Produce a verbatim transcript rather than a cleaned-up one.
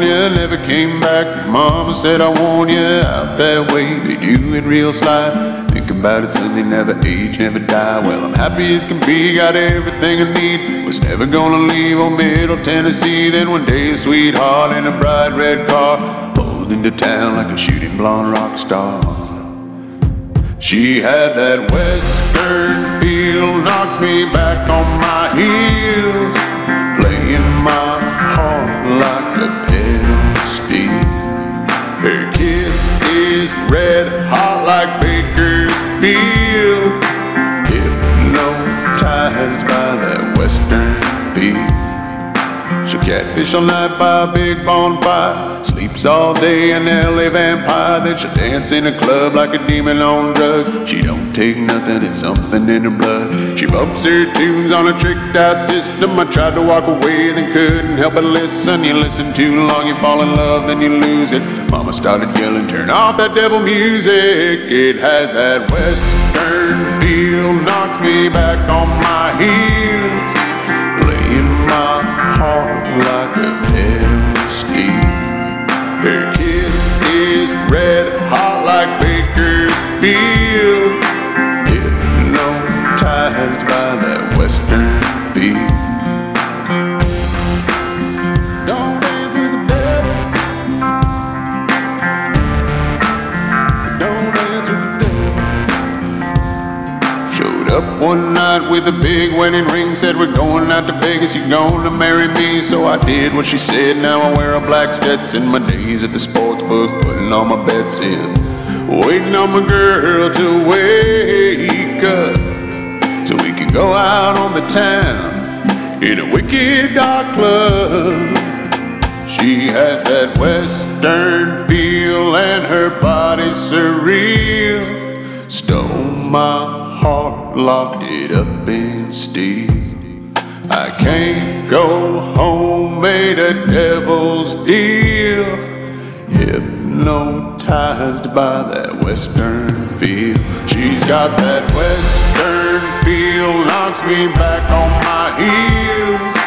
California, never came back. Mama said I warn you, out that way they do it real sly. Think about it, son, they never age, never die. Well, I'm happy as can be, got everything I need. Was never gonna leave on Middle Tennessee. Then one day a sweetheart in a bright red car pulled into town like a shooting blonde rock star. She had that western feel, knocks me back on my heels, playing my heart like a pedal steel. Her kiss is red hot like Bakersfield, hypnotized by that western feel. She catfish all night by a big bonfire, sleeps all day an L A vampire. Then she'll dance in a club like a demon on drugs. She don't take nothing, it's something in her blood. She bumps her tunes on a tricked out system. I tried to walk away, then couldn't help but listen. You listen too long, you fall in love, then you lose it. Mama started yelling, turn off that devil music. It has that western feel, knocks me back on my heels, playing my heart like a pedal steel. Her kiss is red hot like Bakersfield, hypnotized by that western feel. Don't dance with the devil, don't dance with the devil. Showed up one night with a big wedding ring, said we're going out to Vegas, you're gonna marry me. So I did what she said, now I wear a black Stetson. My days at the sports book, putting all my bets in, waiting on my girl to wake up so we can go out on the town in a wicked dark club. She has that western feel and her body's surreal. Stole my heart, locked it up in steel. I can't go home, made a devil's deal, hypnotized by that western feel. She's got that western feel, knocks me back on my heels,